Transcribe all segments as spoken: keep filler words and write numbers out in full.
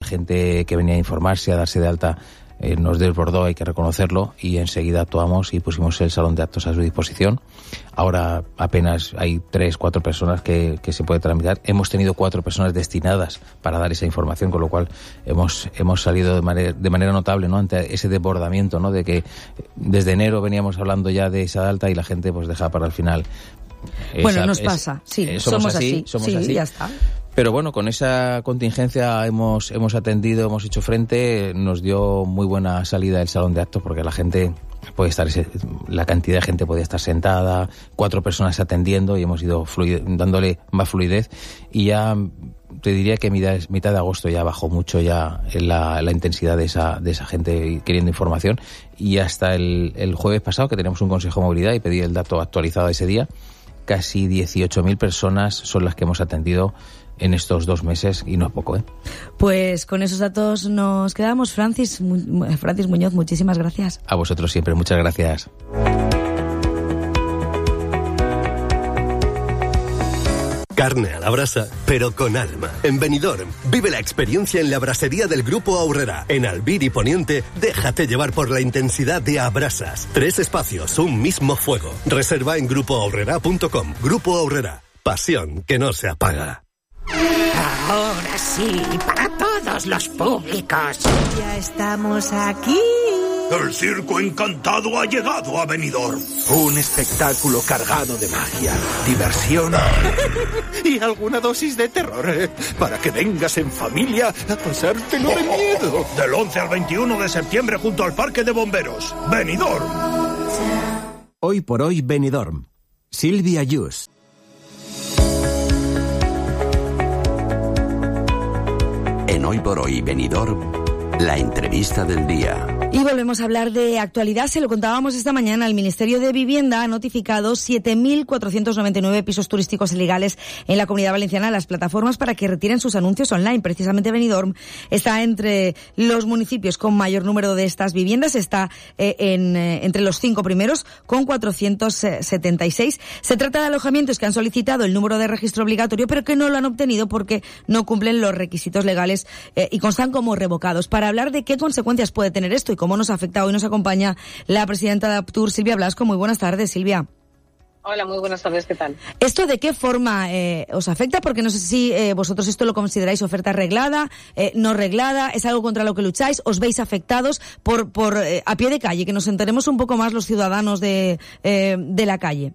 gente que venía a informarse, a darse de alta, eh, nos desbordó, hay que reconocerlo, y enseguida actuamos y pusimos el salón de actos a su disposición. Ahora apenas hay tres, cuatro personas que, que se puede tramitar. Hemos tenido cuatro personas destinadas para dar esa información, con lo cual hemos hemos salido de manera, de manera notable, ¿no?, ante ese desbordamiento, ¿no?, de que desde enero veníamos hablando ya de esa de alta y la gente pues deja para el final. Esa, bueno, nos es, pasa, sí, eh, somos, somos así, así, somos sí, así. Ya está. Pero bueno, con esa contingencia hemos hemos atendido, hemos hecho frente, nos dio muy buena salida el salón de actos porque la gente puede estar, la cantidad de gente podía estar sentada, cuatro personas atendiendo y hemos ido fluid, dándole más fluidez, y ya te diría que mitad, mitad de agosto ya bajó mucho ya la, la intensidad de esa de esa gente queriendo información, y hasta el, el jueves pasado, que tenemos un consejo de movilidad y pedí el dato actualizado de ese día, casi dieciocho mil personas son las que hemos atendido en estos dos meses, y no es poco, ¿eh? Pues con esos datos nos quedamos. Francis, Francis Muñoz, muchísimas gracias. A vosotros siempre, muchas gracias. Carne a la brasa, pero con alma. En Benidorm, vive la experiencia en la brasería del Grupo Aurrera. En Albir y Poniente, déjate llevar por la intensidad de Abrasas. Tres espacios, un mismo fuego. Reserva en grupo aurrera punto com. Grupo Aurrera, pasión que no se apaga. Ahora sí, para todos los públicos. Ya estamos aquí. El circo encantado ha llegado a Benidorm. Un espectáculo cargado de magia, diversión y alguna dosis de terror, ¿eh? Para que vengas en familia a pasártelo de miedo. Del once al veintiuno de septiembre junto al Parque de Bomberos. Benidorm. Hoy por hoy Benidorm. Silvia Yus. En Hoy por Hoy Benidorm, la entrevista del día. Y volvemos a hablar de actualidad. Se lo contábamos esta mañana. El Ministerio de Vivienda ha notificado siete mil cuatrocientos noventa y nueve pisos turísticos ilegales en la Comunidad Valenciana a las plataformas para que retiren sus anuncios online. Precisamente Benidorm está entre los municipios con mayor número de estas viviendas. Está eh, en, eh, entre los cinco primeros con cuatrocientos setenta y seis. Se trata de alojamientos que han solicitado el número de registro obligatorio, pero que no lo han obtenido porque no cumplen los requisitos legales eh, y constan como revocados. Para hablar de qué consecuencias puede tener esto y cómo nos afecta, hoy nos acompaña la presidenta de Aptur, Silvia Blasco. Muy buenas tardes, Silvia. Hola, muy buenas tardes, ¿qué tal? ¿Esto de qué forma eh, os afecta? Porque no sé si eh, vosotros esto lo consideráis oferta reglada, eh, no reglada, es algo contra lo que lucháis, os veis afectados por por eh, a pie de calle, que nos enteremos un poco más los ciudadanos de, eh, de la calle.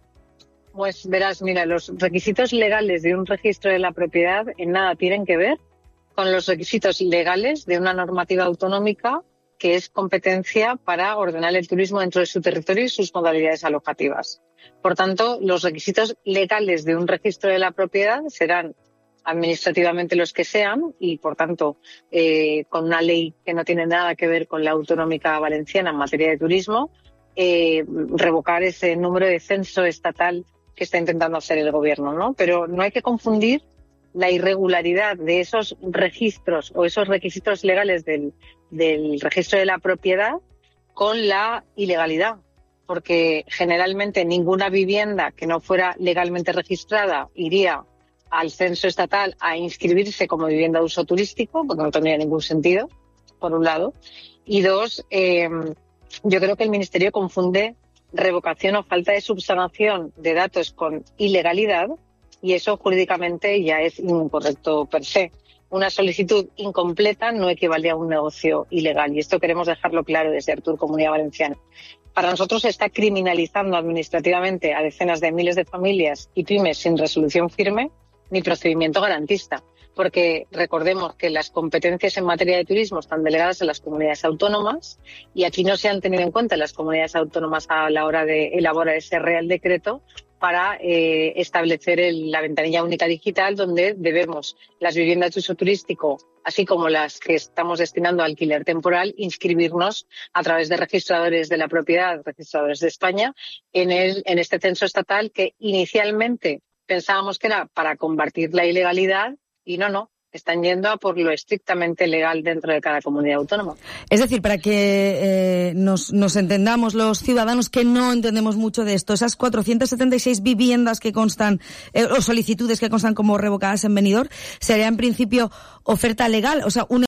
Pues verás, mira, los requisitos legales de un registro de la propiedad en nada tienen que ver con los requisitos legales de una normativa autonómica que es competencia para ordenar el turismo dentro de su territorio y sus modalidades alojativas. Por tanto, los requisitos legales de un registro de la propiedad serán administrativamente los que sean y, por tanto, eh, con una ley que no tiene nada que ver con la autonómica valenciana en materia de turismo, eh, revocar ese número de censo estatal que está intentando hacer el gobierno, ¿no? Pero no hay que confundir la irregularidad de esos registros o esos requisitos legales del, del registro de la propiedad con la ilegalidad, porque generalmente ninguna vivienda que no fuera legalmente registrada iría al censo estatal a inscribirse como vivienda de uso turístico, porque no tendría ningún sentido, por un lado. Y dos, eh, yo creo que el Ministerio confunde revocación o falta de subsanación de datos con ilegalidad, y eso jurídicamente ya es incorrecto per se. Una solicitud incompleta no equivale a un negocio ilegal, y esto queremos dejarlo claro desde Aptur Comunidad Valenciana. Para nosotros se está criminalizando administrativamente a decenas de miles de familias y pymes sin resolución firme ni procedimiento garantista, porque recordemos que las competencias en materia de turismo están delegadas en las comunidades autónomas y aquí no se han tenido en cuenta las comunidades autónomas a la hora de elaborar ese Real Decreto para eh, establecer el, la ventanilla única digital, donde debemos las viviendas de uso turístico, así como las que estamos destinando a alquiler temporal, inscribirnos a través de registradores de la propiedad, registradores de España, en, el, en este censo estatal que inicialmente pensábamos que era para combatir la ilegalidad y no, no. Están yendo a por lo estrictamente legal dentro de cada comunidad autónoma. Es decir, para que eh, nos, nos entendamos los ciudadanos que no entendemos mucho de esto, esas cuatrocientas setenta y seis viviendas que constan, eh, o solicitudes que constan como revocadas en Benidorm, sería en principio oferta legal, o sea, un